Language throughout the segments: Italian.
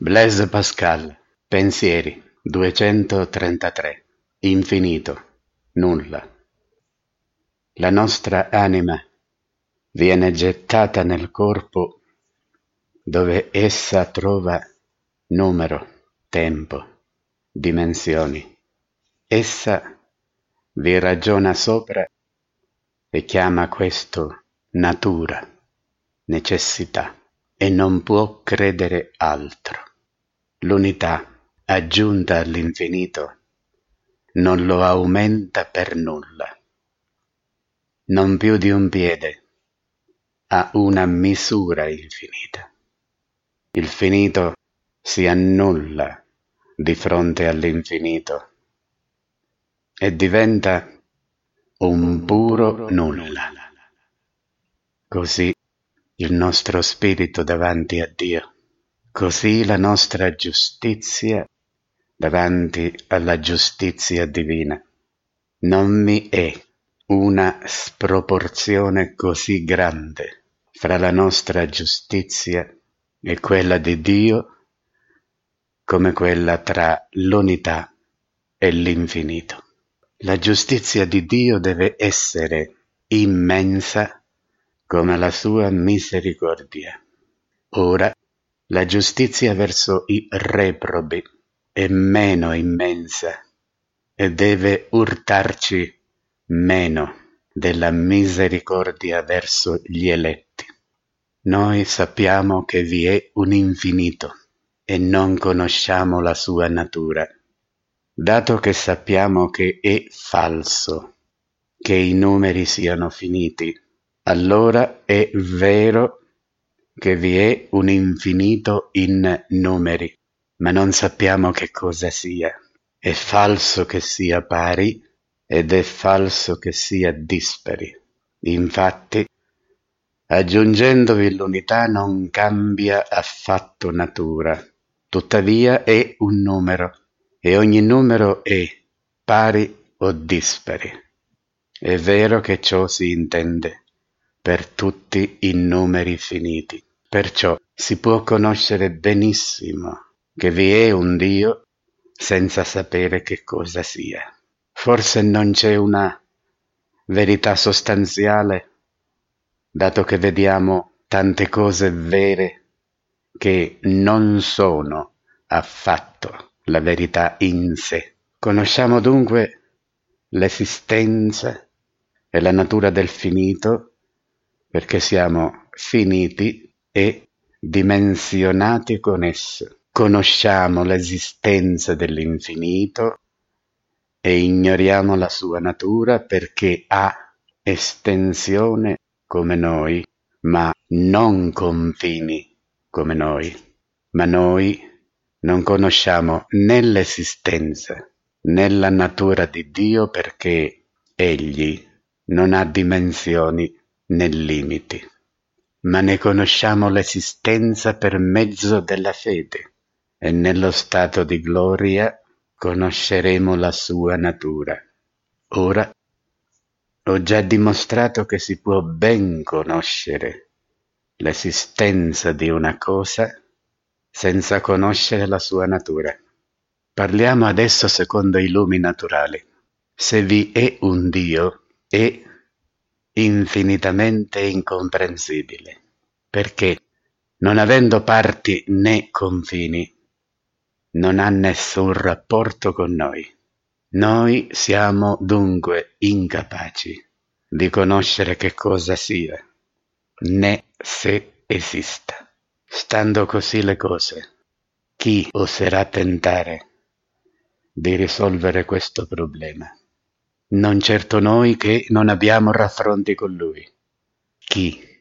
Blaise Pascal, Pensieri, 233. Infinito, nulla. La nostra anima viene gettata nel corpo dove essa trova numero, tempo, dimensioni. Essa vi ragiona sopra e chiama questo natura, necessità, e non può credere altro. L'unità aggiunta all'infinito non lo aumenta per nulla. Non più di un piede ha una misura infinita. Il finito si annulla di fronte all'infinito e diventa un puro nulla. Così il nostro spirito davanti a Dio, così la nostra giustizia davanti alla giustizia divina. Non mi è una sproporzione così grande fra la nostra giustizia e quella di Dio come quella tra l'unità e l'infinito. La giustizia di Dio deve essere immensa come la sua misericordia. Ora, la giustizia verso i reprobi è meno immensa e deve urtarci meno della misericordia verso gli eletti. Noi sappiamo che vi è un infinito e non conosciamo la sua natura. Dato che sappiamo che è falso che i numeri siano finiti, allora è vero che vi è un infinito in numeri, ma non sappiamo che cosa sia. È falso che sia pari ed è falso che sia dispari. Infatti, aggiungendovi l'unità non cambia affatto natura, tuttavia è un numero e ogni numero è pari o dispari. È vero che ciò si intende per tutti i numeri finiti. Perciò si può conoscere benissimo che vi è un Dio senza sapere che cosa sia. Forse non c'è una verità sostanziale, dato che vediamo tante cose vere che non sono affatto la verità in sé. Conosciamo dunque l'esistenza e la natura del finito perché siamo finiti e dimensionati con esso. Conosciamo l'esistenza dell'infinito e ignoriamo la sua natura perché ha estensione come noi, ma non confini come noi. Ma noi non conosciamo né l'esistenza né la natura di Dio perché Egli non ha dimensioni né limiti, ma ne conosciamo l'esistenza per mezzo della fede e nello stato di gloria conosceremo la sua natura. Ora ho già dimostrato che si può ben conoscere l'esistenza di una cosa senza conoscere la sua natura. Parliamo adesso secondo i lumi naturali. Se vi è un Dio, è infinitamente incomprensibile, perché, non avendo parti né confini, non ha nessun rapporto con noi. Noi siamo dunque incapaci di conoscere che cosa sia, né se esista. Stando così le cose, chi oserà tentare di risolvere questo problema? Non certo noi che non abbiamo raffronti con Lui. Chi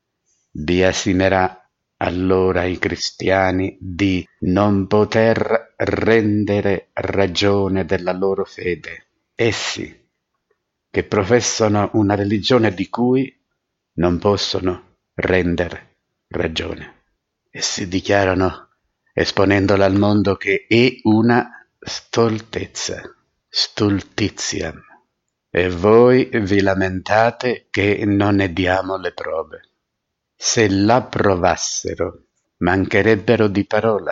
biasimerà allora i cristiani di non poter rendere ragione della loro fede? Essi, che professano una religione di cui non possono rendere ragione. Essi dichiarano, esponendola al mondo, che è una stoltezza, stultiziam. E voi vi lamentate che non ne diamo le prove. Se la provassero, mancherebbero di parola.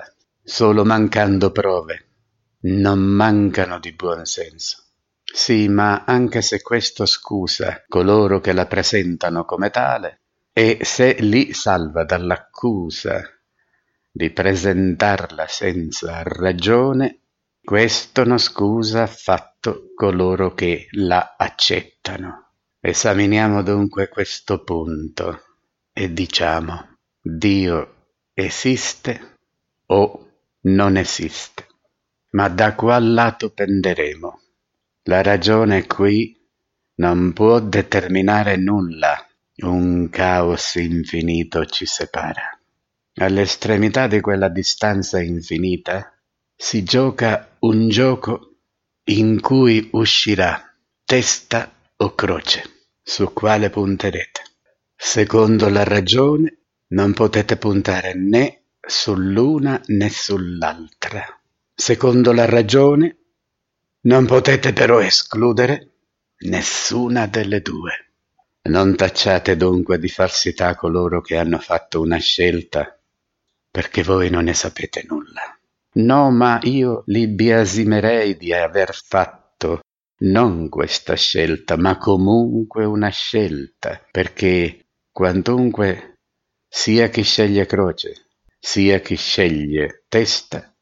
solo mancando prove. Non mancano di buon senso. Sì, ma anche se questo scusa coloro che la presentano come tale, e se li salva dall'accusa di presentarla senza ragione, questo non scusa affatto coloro che la accettano. Esaminiamo dunque questo punto e diciamo: Dio esiste o non esiste? Ma da qual lato penderemo? La ragione qui non può determinare nulla, un caos infinito ci separa. All'estremità di quella distanza infinita si gioca un gioco in cui uscirà testa o croce. Su quale punterete? Secondo la ragione non potete puntare né sull'una né sull'altra. Secondo la ragione non potete però escludere nessuna delle due. Non tacciate dunque di falsità coloro che hanno fatto una scelta, perché voi non ne sapete nulla. No, ma io li biasimerei di aver fatto non questa scelta, ma comunque una scelta, perché quantunque sia chi sceglie croce, sia chi sceglie testa,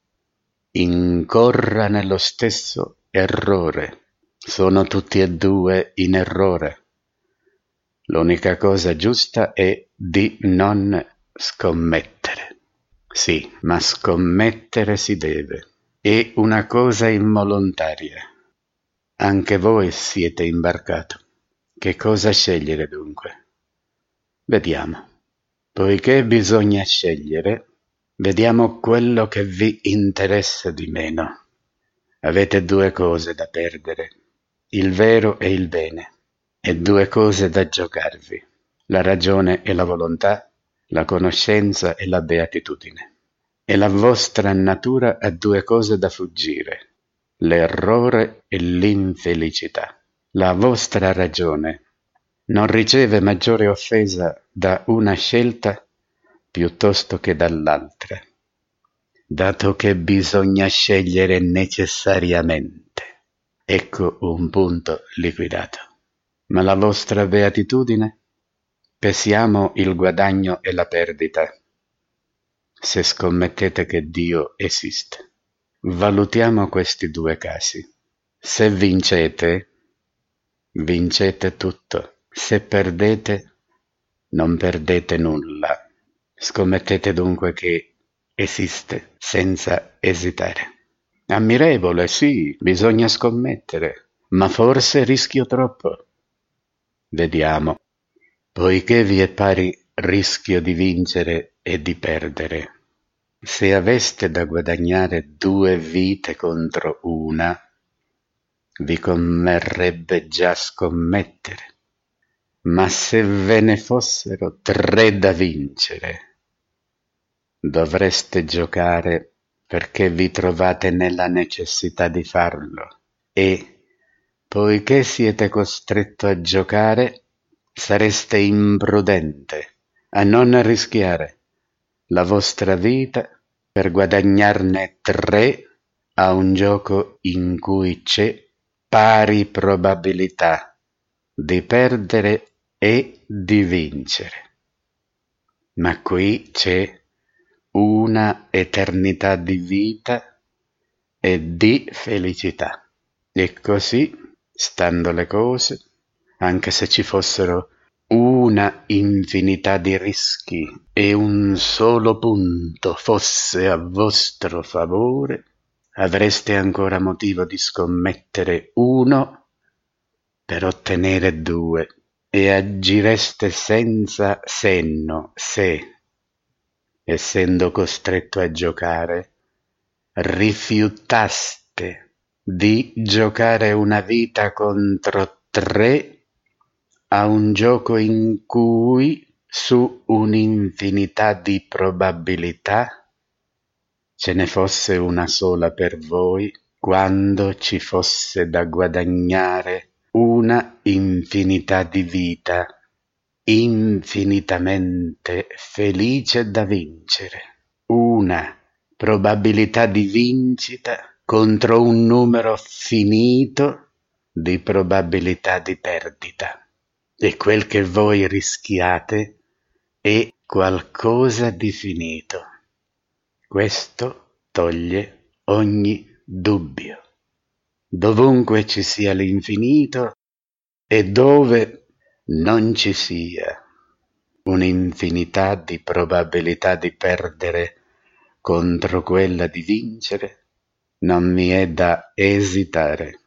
incorra nello stesso errore. Sono tutti e due in errore. L'unica cosa giusta è di non scommettere. Sì, ma scommettere si deve. È una cosa involontaria. Anche voi siete imbarcato. Che cosa scegliere dunque? Vediamo. Poiché bisogna scegliere, vediamo quello che vi interessa di meno. Avete due cose da perdere, il vero e il bene, e due cose da giocarvi, la ragione e la volontà, la conoscenza e la beatitudine. E la vostra natura ha due cose da fuggire, l'errore e l'infelicità. La vostra ragione non riceve maggiore offesa da una scelta piuttosto che dall'altra, dato che bisogna scegliere necessariamente. Ecco un punto liquidato. Ma la vostra beatitudine? Pesiamo il guadagno e la perdita. Se scommettete che Dio esiste. Valutiamo questi due casi. Se vincete, vincete tutto. Se perdete, non perdete nulla. Scommettete dunque che esiste senza esitare. Ammirevole, sì, bisogna scommettere, ma forse rischio troppo. Vediamo. Poiché vi è pari rischio di vincere e di perdere, se aveste da guadagnare 2 vite contro una, vi converrebbe già scommettere. Ma se ve ne fossero 3 da vincere, dovreste giocare perché vi trovate nella necessità di farlo e, poiché siete costretto a giocare, sareste imprudente a non rischiare la vostra vita per guadagnarne 3 a un gioco in cui c'è pari probabilità di perdere e di vincere. Ma qui c'è una eternità di vita e di felicità. E così, stando le cose, anche se ci fossero una infinità di rischi e un solo punto fosse a vostro favore, avreste ancora motivo di scommettere 1 per ottenere 2 e agireste senza senno se, essendo costretto a giocare, rifiutaste di giocare una vita contro 3 a un gioco in cui, su un'infinità di probabilità, ce ne fosse una sola per voi, quando ci fosse da guadagnare una infinità di vita, infinitamente felice da vincere, una probabilità di vincita contro un numero finito di probabilità di perdita. E quel che voi rischiate è qualcosa di finito. Questo toglie ogni dubbio. Dovunque ci sia l'infinito e dove non ci sia un'infinità di probabilità di perdere contro quella di vincere, non mi è da esitare.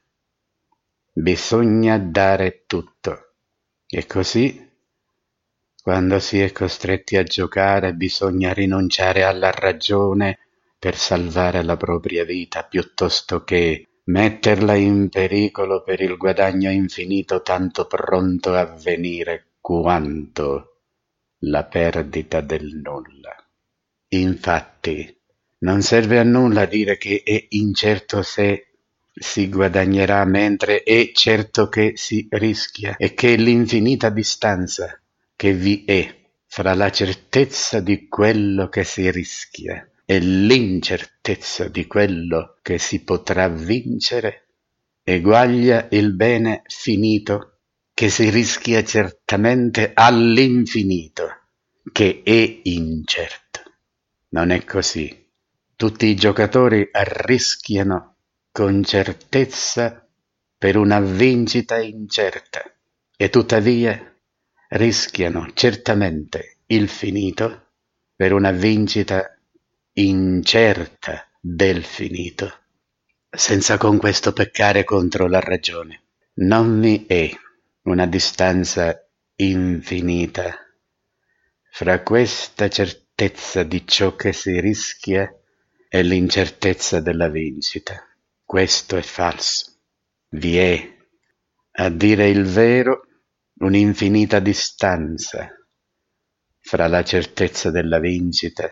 Bisogna dare tutto. E così, quando si è costretti a giocare, bisogna rinunciare alla ragione per salvare la propria vita, piuttosto che metterla in pericolo per il guadagno infinito tanto pronto a venire quanto la perdita del nulla. Infatti, non serve a nulla dire che è incerto se si guadagnerà, mentre è certo che si rischia, e che l'infinita distanza che vi è fra la certezza di quello che si rischia e l'incertezza di quello che si potrà vincere eguaglia il bene finito che si rischia certamente all'infinito che è incerto. Non è così. Tutti i giocatori arrischiano con certezza per una vincita incerta e tuttavia rischiano certamente il finito per una vincita incerta del finito, senza con questo peccare contro la ragione. Non vi è una distanza infinita fra questa certezza di ciò che si rischia e l'incertezza della vincita. Questo è falso. Vi è, a dire il vero, un'infinita distanza fra la certezza della vincita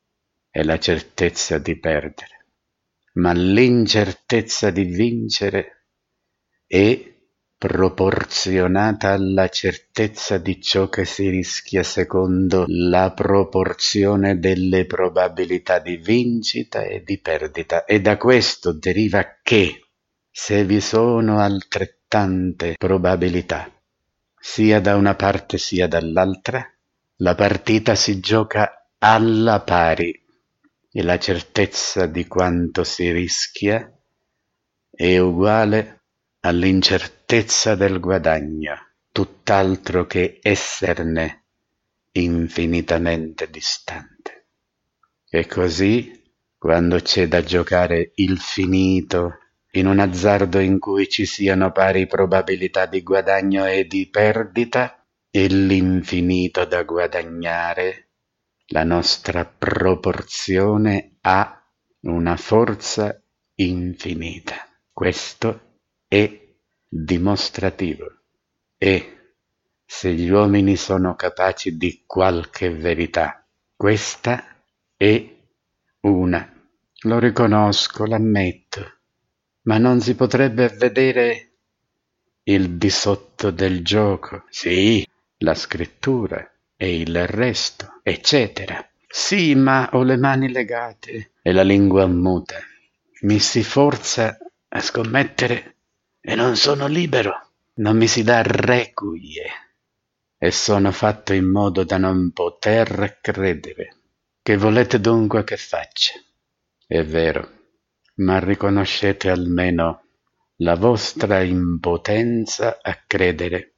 e la certezza di perdere. Ma l'incertezza di vincere è proporzionata alla certezza di ciò che si rischia secondo la proporzione delle probabilità di vincita e di perdita, e da questo deriva che se vi sono altrettante probabilità, sia da una parte sia dall'altra, la partita si gioca alla pari e la certezza di quanto si rischia è uguale all'incertezza del guadagno, tutt'altro che esserne infinitamente distante. E così, quando c'è da giocare il finito in un azzardo in cui ci siano pari probabilità di guadagno e di perdita, e l'infinito da guadagnare, la nostra proporzione ha una forza infinita. Questo è dimostrativo, e se gli uomini sono capaci di qualche verità, questa è una. Lo riconosco, l'ammetto, ma non si potrebbe vedere il di sotto del gioco? Sì, la scrittura e il resto, eccetera. Sì, ma ho le mani legate e la lingua muta. Mi si forza a scommettere e non sono libero. Non mi si dà requie e sono fatto in modo da non poter credere. Che volete dunque che faccia? È vero, ma riconoscete almeno la vostra impotenza a credere,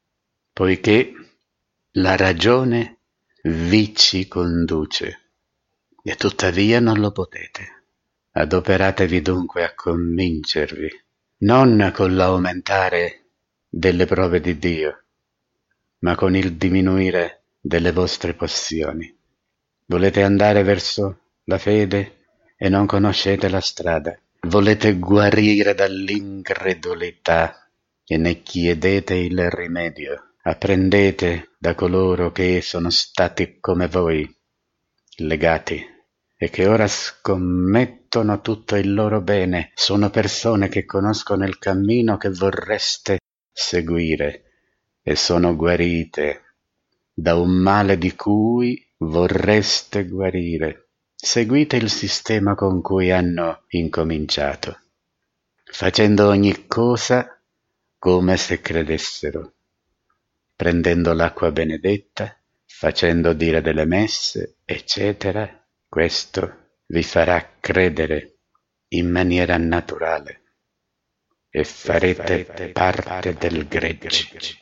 poiché la ragione vi ci conduce, e tuttavia non lo potete. Adoperatevi dunque a convincervi, non con l'aumentare delle prove di Dio, ma con il diminuire delle vostre passioni. Volete andare verso la fede e non conoscete la strada. Volete guarire dall'incredulità e ne chiedete il rimedio. Apprendete da coloro che sono stati come voi, legati, e che ora scommettono tutto il loro bene. Sono persone che conoscono il cammino che vorreste seguire e sono guarite da un male di cui vorreste guarire. Seguite il sistema con cui hanno incominciato, facendo ogni cosa come se credessero, prendendo l'acqua benedetta, facendo dire delle messe, eccetera. Questo vi farà credere in maniera naturale e farete parte del gregge.